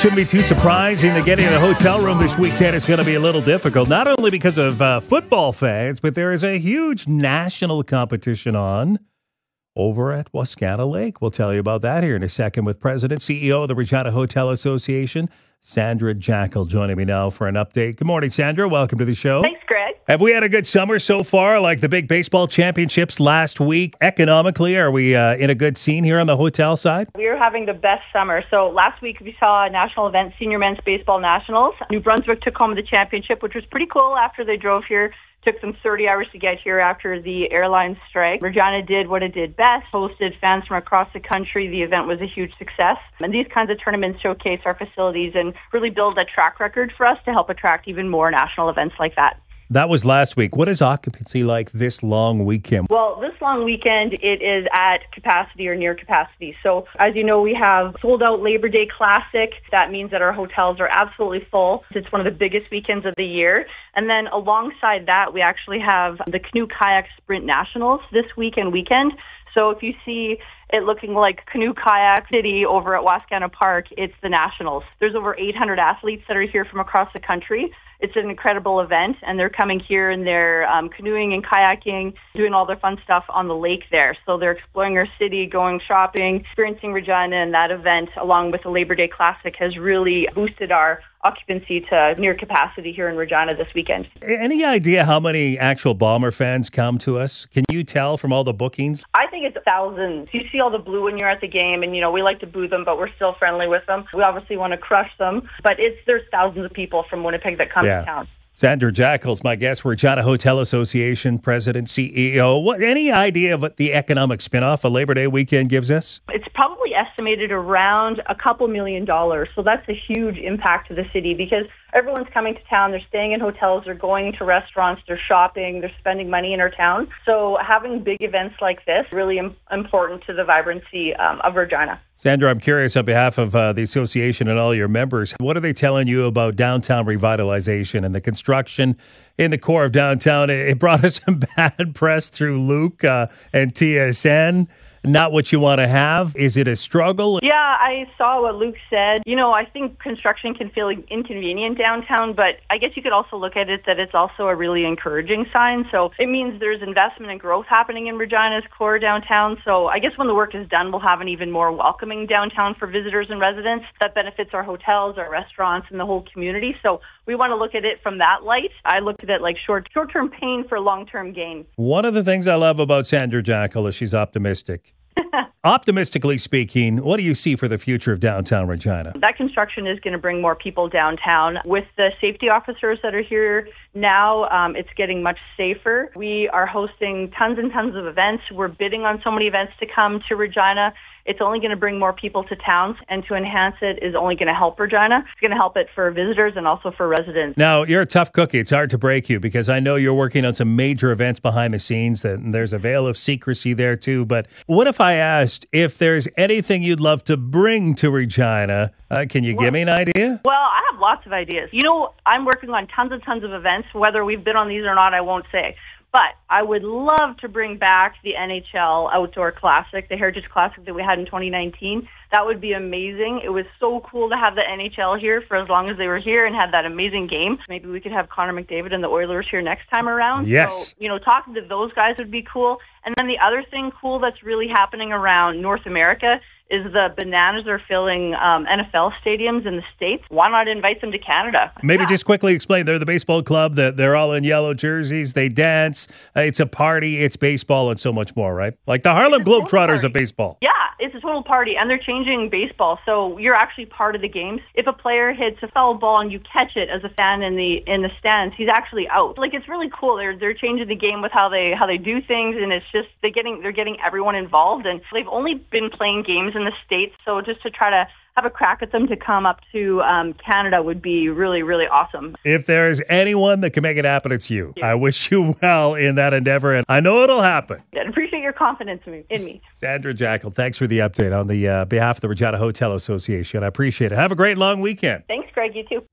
shouldn't be too surprising that getting in a hotel room this weekend is going to be a little difficult, not only because of football fans, but there is a huge national competition on over at Wascana Lake. We'll tell you about that here in a second with President, CEO of the Regina Hotel Association, Sandra Jackal, joining me now for an update. Good morning, Sandra. Welcome to the show. Thanks, Greg. Have we had a good summer so far, like the big baseball championships last week? Economically, are we in a good scene here on the hotel side? We are having the best summer. So last week we saw a national event, Senior Men's Baseball Nationals. New Brunswick took home the championship, which was pretty cool after they drove here. Took them 30 hours to get here after the airline strike. Regina did what it did best, hosted fans from across the country. The event was a huge success. And these kinds of tournaments showcase our facilities and really build a track record for us to help attract even more national events like that. That was last week. What is occupancy like this long weekend? Well, this long weekend, it is at capacity or near capacity. So, as you know, we have sold out Labor Day Classic. That means that our hotels are absolutely full. It's one of the biggest weekends of the year. And then alongside that, we actually have the Canoe Kayak Sprint Nationals this weekend. So if you see it looking like Canoe Kayak City over at Wascana Park, it's the Nationals. There's over 800 athletes that are here from across the country. It's an incredible event, and they're coming here and they're canoeing and kayaking, doing all their fun stuff on the lake there. So they're exploring our city, going shopping, experiencing Regina, and that event, along with the Labor Day Classic, has really boosted our occupancy to near capacity here in Regina this weekend. Any idea how many actual Bomber fans come to us? Can you tell from all the bookings? I think it's thousands. You see all the blue when you're at the game, and, we like to boo them, but we're still friendly with them. We obviously want to crush them, but there's thousands of people from Winnipeg that come to town. Sandra Jackal's my guest, Regina Hotel Association President, CEO. Any idea of what the economic spinoff a Labor Day weekend gives us? It's probably estimated around a couple $1 million. So that's a huge impact to the city because everyone's coming to town. They're staying in hotels. They're going to restaurants. They're shopping. They're spending money in our town. So having big events like this really important to the vibrancy of Regina. Sandra, I'm curious on behalf of the association and all your members, what are they telling you about downtown revitalization and the construction in the core of downtown? It brought us some bad press through Luke and TSN. Not what you want to have? Is it a struggle? Yeah, I saw what Luke said. I think construction can feel inconvenient downtown, but I guess you could also look at it that it's also a really encouraging sign. So it means there's investment and growth happening in Regina's core downtown. So I guess when the work is done, we'll have an even more welcoming downtown for visitors and residents that benefits our hotels, our restaurants, and the whole community. So we want to look at it from that light. I looked at it like short-term pain for long-term gain. One of the things I love about Sandra Jackal is she's optimistic. Optimistically speaking, what do you see for the future of downtown Regina? That construction is going to bring more people downtown. With the safety officers that are here now, it's getting much safer. We are hosting tons and tons of events. We're bidding on so many events to come to Regina. It's only going to bring more people to town, and to enhance it is only going to help Regina. It's going to help it for visitors and also for residents. Now, you're a tough cookie. It's hard to break you because I know you're working on some major events behind the scenes, and there's a veil of secrecy there too. But what if I asked if there's anything you'd love to bring to Regina? Can you give me an idea? Well, I have lots of ideas. I'm working on tons and tons of events. Whether we've been on these or not, I won't say. But I would love to bring back the NHL Outdoor Classic, the Heritage Classic that we had in 2019. That would be amazing. It was so cool to have the NHL here for as long as they were here and had that amazing game. Maybe we could have Connor McDavid and the Oilers here next time around. Yes. So, talking to those guys would be cool. And then the other thing cool that's really happening around North America is the Bananas are filling NFL stadiums in the States. Why not invite them to Canada? Maybe just quickly explain. They're the baseball club. They're all in yellow jerseys. They dance. It's a party. It's baseball and so much more, right? Like the Harlem Globetrotters of baseball. Yeah, it's a total party. And they're changing baseball. So you're actually part of the games. If a player hits a foul ball and you catch it as a fan in the stands, he's actually out. Like, it's really cool. They're changing the game with how they do things, and it's just they're getting everyone involved. And they've only been playing games in the States, so just to try to have a crack at them to come up to Canada would be really, really awesome. If there's anyone that can make it happen, it's you. I wish you well in that endeavor, and I know it'll happen. I appreciate your confidence in me. Sandra Jackal, thanks for the update on the behalf of the Regina Hotel Association. I appreciate it. Have a great long weekend. Thanks, Greg. You too. Hey,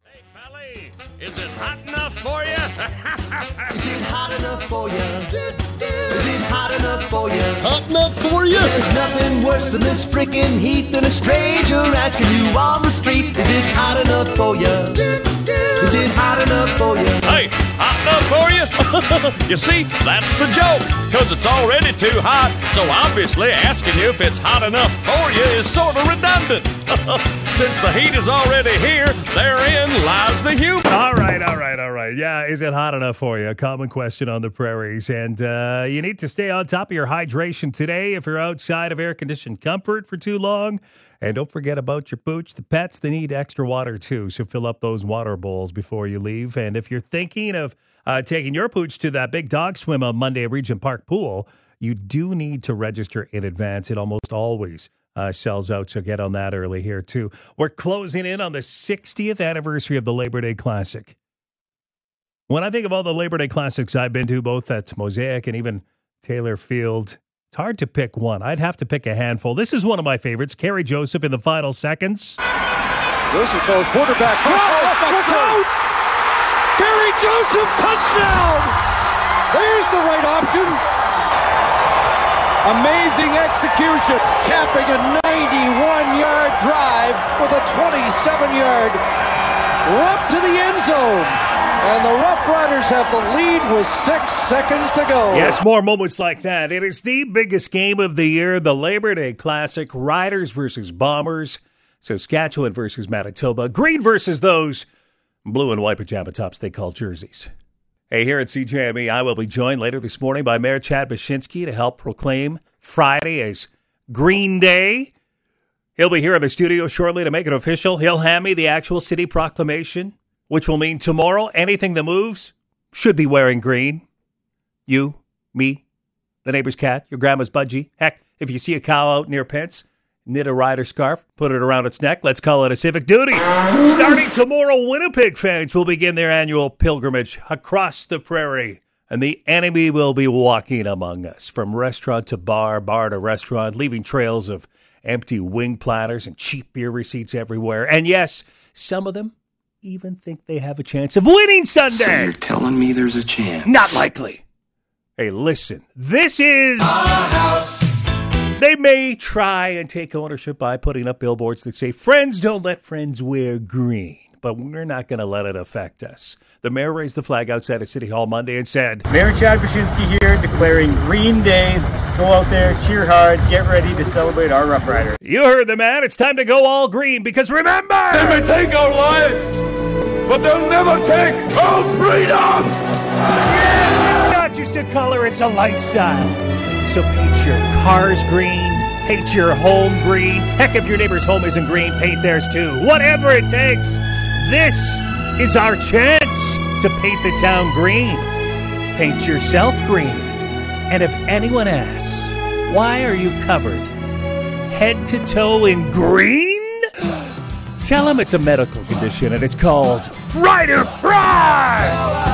Sally, is it hot enough for you? Is it hot enough for you? Is it hot enough for you? Hot enough for you? There's nothing worse than this freaking heat than a stranger asking you on the street. Is it hot enough for you? Is it hot enough for you? Hey, hot enough for you? You see, that's the joke, because it's already too hot, so obviously asking you if it's hot enough for you is sort of redundant. Since the heat is already here, therein lies the humor. All right. Yeah, is it hot enough for you? A common question on the prairies. And you need to stay on top of your hydration today if you're outside of air-conditioned comfort for too long. And don't forget about your pooch. The pets, they need extra water too, so fill up those water bowls before you leave. And if you're thinking of taking your pooch to that big dog swim on Monday at Regent Park Pool, you do need to register in advance. It almost always sells out, so get on that early here too. We're closing in on the 60th anniversary of the Labor Day Classic. When I think of all the Labor Day Classics I've been to, both at Mosaic and even Taylor Field, it's hard to pick one. I'd have to pick a handful. This is one of my favorites, Kerry Joseph in the final seconds. Joseph goes quarterback. Look out! Kerry Joseph, touchdown! There's the right option. Amazing execution, capping a 91-yard drive with a 27-yard run to the end zone. And the Rough Riders have the lead with 6 seconds to go. Yes, more moments like that. It is the biggest game of the year, the Labor Day Classic. Riders versus Bombers. Saskatchewan versus Manitoba. Green versus those blue and white pajama tops they call jerseys. Hey, here at CJME, I will be joined later this morning by Mayor Chad Baczynski to help proclaim Friday as Green Day. He'll be here in the studio shortly to make it official. He'll hand me the actual city proclamation, which will mean tomorrow anything that moves should be wearing green. You, me, the neighbor's cat, your grandma's budgie. Heck, if you see a cow out near Pence, knit a rider scarf, put it around its neck. Let's call it a civic duty. Starting tomorrow, Winnipeg fans will begin their annual pilgrimage across the prairie. And the enemy will be walking among us, from restaurant to bar, bar to restaurant, leaving trails of empty wing platters and cheap beer receipts everywhere. And yes, some of them even think they have a chance of winning Sunday. So you're telling me there's a chance? Not likely. Hey, listen, this is Our house. They may try and take ownership by putting up billboards that say, friends don't let friends wear green, but we're not going to let it affect us. The mayor raised the flag outside of City Hall Monday and said, Mayor Chad Baczynski here declaring Green Day. Go out there, cheer hard, get ready to celebrate our Rough Riders. you heard the man, it's time to go all green, because remember, They may take our lives, but they'll never take our freedom! yes, it's not just a color, it's a lifestyle. So paint your cars green, paint your home green. Heck, if your neighbor's home isn't green, paint theirs too. Whatever it takes. This is our chance to paint the town green. Paint yourself green. And if anyone asks, why are you covered head to toe in green? Tell them it's a medical condition and it's called Rider Pride!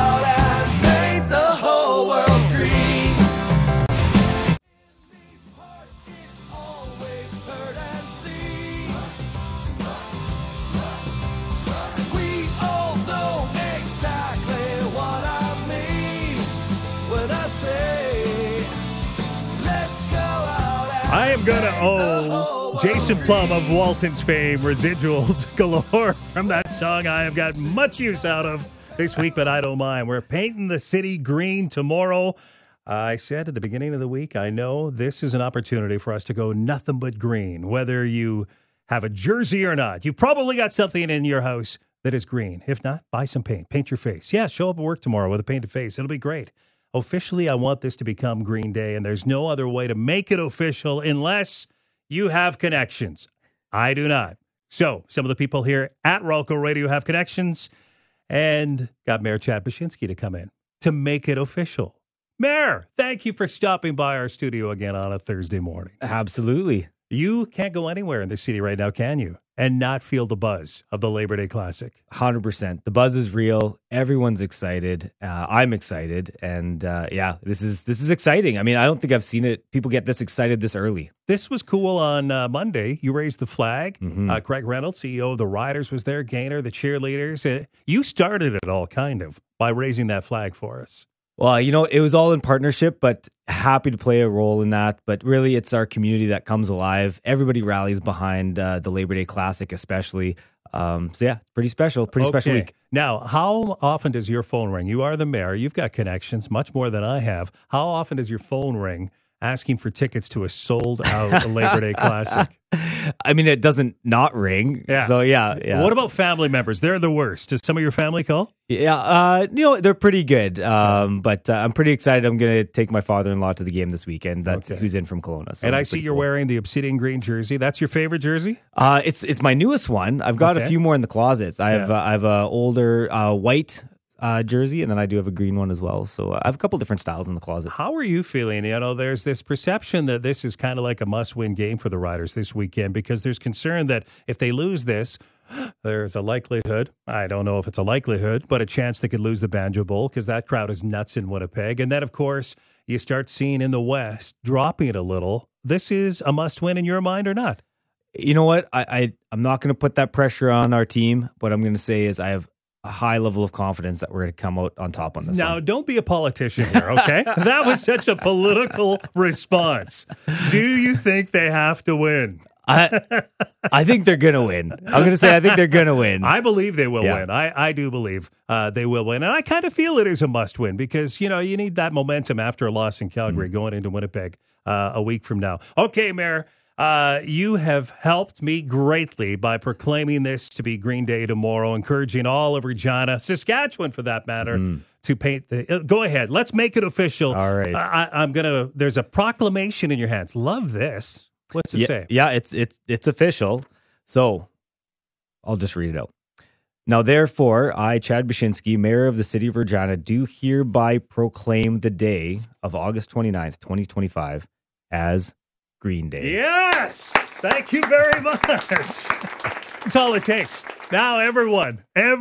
I am going to owe Jason Plum of Walton's fame residuals galore from that song I have got much use out of this week, but I don't mind. We're painting the city green tomorrow. I said at the beginning of the week, I know this is an opportunity for us to go nothing but green, whether you have a jersey or not. You've probably got something in your house that is green. If not, buy some paint. Paint your face. Yeah, show up at work tomorrow with a painted face. It'll be great. Officially, I want this to become Green Day, and there's no other way to make it official unless you have connections. I do not. So, some of the people here at Rolco Radio have connections, and got Mayor Chad Baczynski to come in to make it official. Mayor, thank you for stopping by our studio again on a Thursday morning. Absolutely. You can't go anywhere in the city right now, can you? And not feel the buzz of the Labor Day Classic. 100%. The buzz is real. Everyone's excited. I'm excited. And this is exciting. I mean, I don't think I've seen it. People get this excited this early. This was cool on Monday. You raised the flag. Craig Reynolds, CEO of the Riders, was there. Gaynor, the cheerleaders. You started it all, kind of, by raising that flag for us. Well, it was all in partnership, but happy to play a role in that. But really, it's our community that comes alive. Everybody rallies behind the Labor Day Classic, especially. Pretty special week. Now, how often does your phone ring? You are the mayor. You've got connections, much more than I have. How often does your phone ring asking for tickets to a sold-out Labor Day Classic? I mean, it doesn't not ring. Yeah. So, yeah. What about family members? They're the worst. Does some of your family call? Yeah. They're pretty good. But I'm pretty excited. I'm going to take my father-in-law to the game this weekend. That's who's in from Kelowna. So and I see you're wearing the obsidian green jersey. That's your favorite jersey? It's my newest one. I've got a few more in the closet. I have a older white jersey, and then I do have a green one as well. So I have a couple different styles in the closet. How are you feeling? There's this perception that this is kind of like a must-win game for the Riders this weekend because there's concern that if they lose this, there's a likelihood, I don't know if it's a likelihood, but a chance they could lose the Banjo Bowl because that crowd is nuts in Winnipeg. And then, of course, you start seeing in the West dropping it a little. This is a must-win in your mind or not? You know what? I'm not going to put that pressure on our team. What I'm going to say is I have a high level of confidence that we're going to come out on top on this Now, one. don't be a politician here, okay? That was such a political response. Do you think they have to win? I think they're going to win. I'm going to say I think they're going to win. I believe they will win. I do believe they will win. And I kind of feel it is a must win because, you need that momentum after a loss in Calgary going into Winnipeg a week from now. Okay, Mayor. You have helped me greatly by proclaiming this to be Green Day tomorrow, encouraging all of Regina, Saskatchewan for that matter, to paint the... Go ahead. Let's make it official. All right. There's a proclamation in your hands. Love this. What's it say? Yeah, it's official. So I'll just read it out. Now, therefore, I, Chad Baczynski, Mayor of the City of Regina, do hereby proclaim the day of August 29th, 2025 as Green Day. Yes! Thank you very much. That's all it takes. Now everyone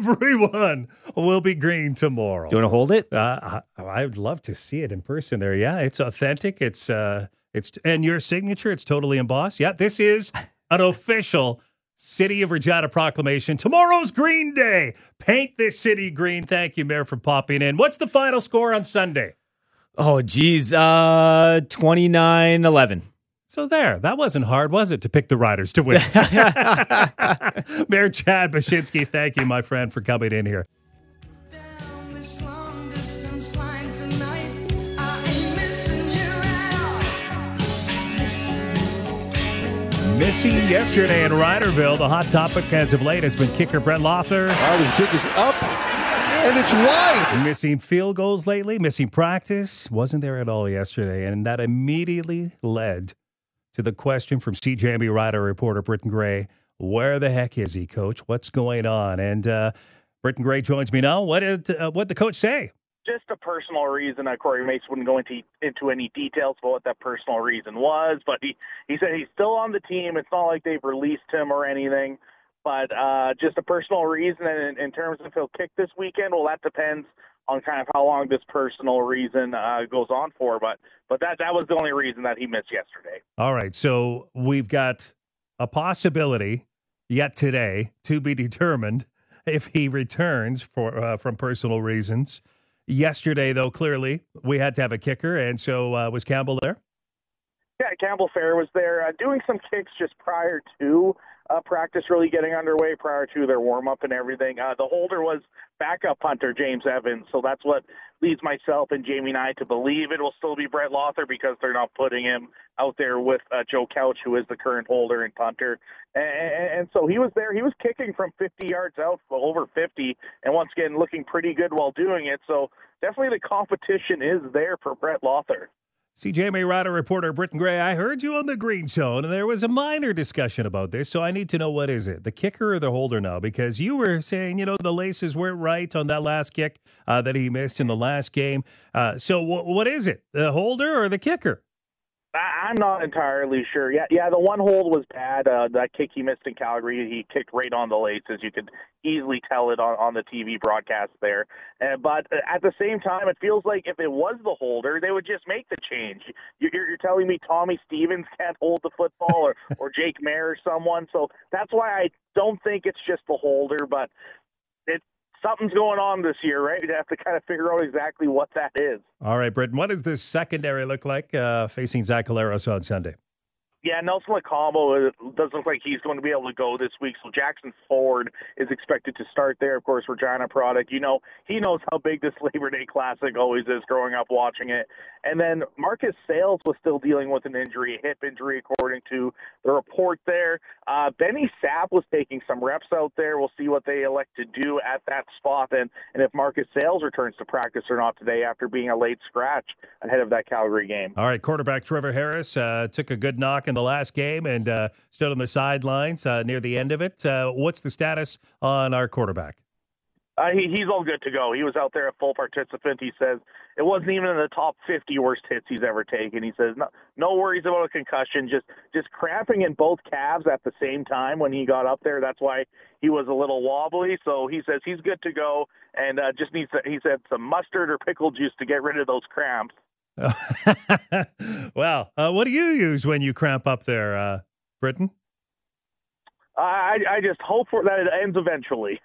will be green tomorrow. Do you want to hold it? I'd love to see it in person there. Yeah, it's authentic. It's and your signature, it's totally embossed. Yeah, this is an official City of Regina proclamation. Tomorrow's Green Day. Paint this city green. Thank you, Mayor, for popping in. What's the final score on Sunday? Oh, geez. 29-11. So there, that wasn't hard, was it, to pick the Riders to win? Mayor Chad Baczynski, thank you, my friend, for coming in here. Missing yesterday in Riderville. The hot topic as of late has been kicker Brett Loeffler. His kick is up, and it's wide. Missing field goals lately, missing practice. Wasn't there at all yesterday. And that immediately led to the question from CJME Rider reporter Britton Gray. Where the heck is he, Coach? What's going on? And Britton Gray joins me now. What did the coach say? Just a personal reason. Corey Mace wouldn't go into any details about what that personal reason was, but he said he's still on the team. It's not like they've released him or anything, but just a personal reason. And in terms of if he'll kick this weekend, well, that depends on kind of how long this personal reason goes on for. But that was the only reason that he missed yesterday. All right, so we've got a possibility yet today to be determined if he returns from personal reasons. Yesterday, though, clearly we had to have a kicker, and so was Campbell there? Yeah, Campbell Fair was there doing some kicks just prior to practice really getting underway, prior to their warm-up and everything. The holder was backup punter James Evans, so that's what leads myself and Jamie and I to believe it will still be Brett Loeffler because they're not putting him out there with Joe Couch, who is the current holder and punter. And so he was there. He was kicking from 50 yards out, over 50, and once again looking pretty good while doing it. So definitely the competition is there for Brett Loeffler. CJME Rider reporter Britton Gray, I heard you on the Green Zone, and there was a minor discussion about this, so I need to know, what is it, the kicker or the holder now? Because you were saying, the laces weren't right on that last kick that he missed in the last game. So what is it, the holder or the kicker? I'm not entirely sure. Yeah, the one hold was bad. That kick he missed in Calgary, he kicked right on the laces. You could easily tell it on the TV broadcast there. But at the same time, it feels like if it was the holder, they would just make the change. You're telling me Tommy Stevens can't hold the football or Jake Mayer or someone. So that's why I don't think it's just the holder, but something's going on this year, right? You have to kind of figure out exactly what that is. All right, Britton, what does this secondary look like facing Zach Collaros on Sunday? Yeah, Nelson Lacombo doesn't look like he's going to be able to go this week, so Jackson Ford is expected to start there. Of course, Regina product. He knows how big this Labor Day Classic always is growing up watching it. And then Marcus Sales was still dealing with an injury, a hip injury, according to the report there. Benny Sapp was taking some reps out there. We'll see what they elect to do at that spot and if Marcus Sales returns to practice or not today after being a late scratch ahead of that Calgary game. All right, quarterback Trevor Harris took a good knock in the last game and stood on the sidelines near the end of it. What's the status on our quarterback? He's all good to go. He was out there a full participant. He says it wasn't even in the top 50 worst hits he's ever taken. He says no worries about a concussion, just cramping in both calves at the same time when he got up there. That's why he was a little wobbly. So he says he's good to go and just needs, he said, some mustard or pickle juice to get rid of those cramps. Well, what do you use when you cramp up there, Britton? I just hope that it ends eventually.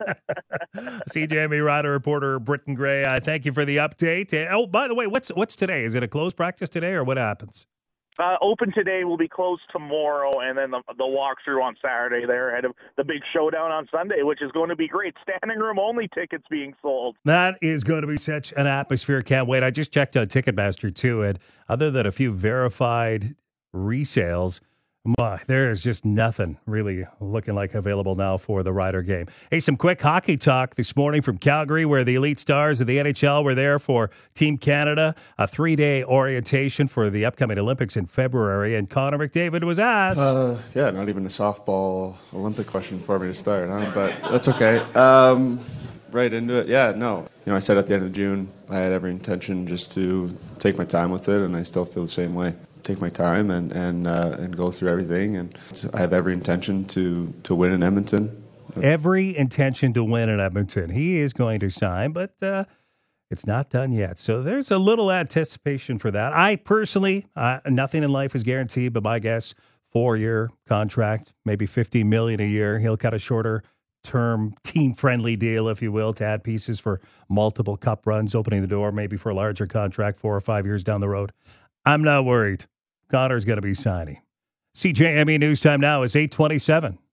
CJME Rider reporter Britton Gray, thank you for the update. Oh, by the way, what's today? Is it a closed practice today, or what happens? Open today, will be closed tomorrow, and then the walkthrough on Saturday there ahead of the big showdown on Sunday, which is going to be great. Standing room only tickets being sold. That is going to be such an atmosphere. Can't wait. I just checked on Ticketmaster, too, and other than a few verified resales, there is just nothing really looking like available now for the Rider game. Hey, some quick hockey talk this morning from Calgary, where the elite stars of the NHL were there for Team Canada, a 3-day orientation for the upcoming Olympics in February. And Connor McDavid was asked. Yeah, not even a softball Olympic question for me to start, huh? But that's okay. Right into it. Yeah, no. I said at the end of June, I had every intention just to take my time with it, and I still feel the same way. Take my time and go through everything, and I have every intention to win in Edmonton. Every intention to win in Edmonton. He is going to sign, but it's not done yet. So there's a little anticipation for that. I personally, nothing in life is guaranteed, but my guess, 4-year contract, maybe $50 million a year. He'll cut a shorter term, team-friendly deal, if you will, to add pieces for multiple cup runs, opening the door maybe for a larger contract 4 or 5 years down the road. I'm not worried. Connor's going to be signing. CJME News Time now is 8:27.